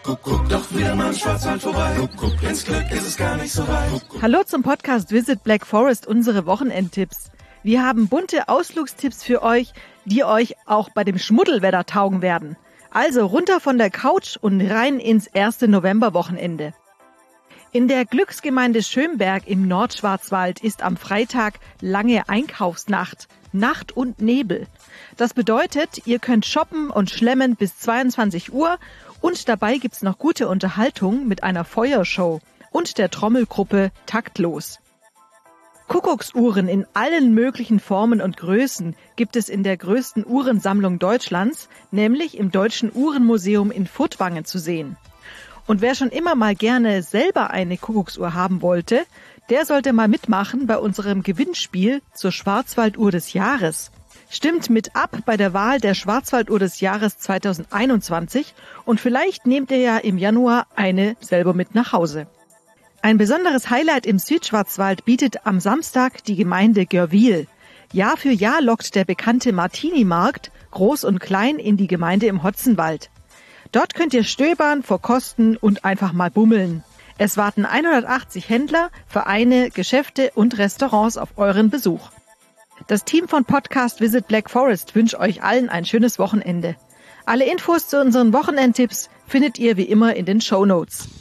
Doch wieder mal im Schwarzwald vorbei. Ins Glück ist es gar nicht so weit. Hallo zum Podcast Visit Black Forest, unsere Wochenendtipps. Wir haben bunte Ausflugstipps für euch, die euch auch bei dem Schmuddelwetter taugen werden. Also runter von der Couch und rein ins erste Novemberwochenende. In der Glücksgemeinde Schönberg im Nordschwarzwald ist am Freitag lange Einkaufsnacht, Nacht und Nebel. Das bedeutet, ihr könnt shoppen und schlemmen bis 22 Uhr und dabei gibt's noch gute Unterhaltung mit einer Feuershow und der Trommelgruppe Taktlos. Kuckucksuhren in allen möglichen Formen und Größen gibt es in der größten Uhrensammlung Deutschlands, nämlich im Deutschen Uhrenmuseum in Furtwangen zu sehen. Und wer schon immer mal gerne selber eine Kuckucksuhr haben wollte, der sollte mal mitmachen bei unserem Gewinnspiel zur Schwarzwalduhr des Jahres. Stimmt mit ab bei der Wahl der Schwarzwalduhr des Jahres 2021 und vielleicht nehmt ihr ja im Januar eine selber mit nach Hause. Ein besonderes Highlight im Südschwarzwald bietet am Samstag die Gemeinde Görwil. Jahr für Jahr lockt der bekannte Martini-Markt groß und klein in die Gemeinde im Hotzenwald. Dort könnt ihr stöbern, verkosten und einfach mal bummeln. Es warten 180 Händler, Vereine, Geschäfte und Restaurants auf euren Besuch. Das Team von Podcast Visit Black Forest wünscht euch allen ein schönes Wochenende. Alle Infos zu unseren Wochenendtipps findet ihr wie immer in den Shownotes.